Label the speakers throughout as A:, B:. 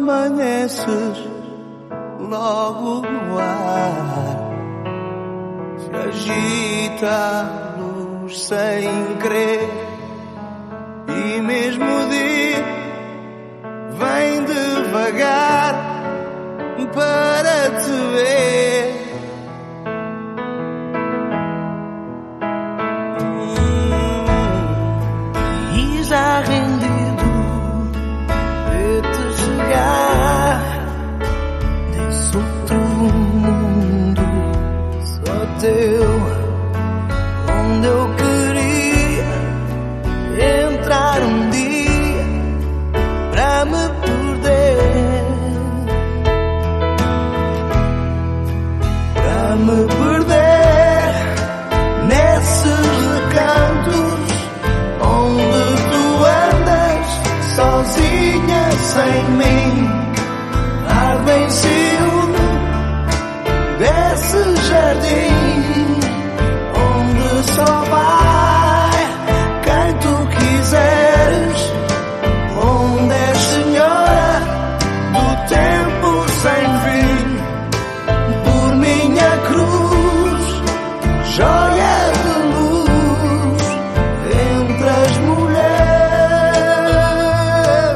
A: amanheces logo no ar, se agita a luz sem querer, e mesmo o dia vem devagar para te ver. E já rendido de te chegar desse outro mundo só teu, onde eu queria entrar um dia pra me perder, pra me perder nesses recantos onde tu andas sozinha sem mim, ar bem ciúme desse jardim onde só vai quem tu quiseres, onde és senhora do tempo sem fim, por minha cruz, joia de luz entre as mulheres.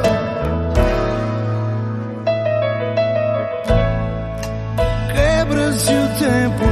A: Quebra-se o tempo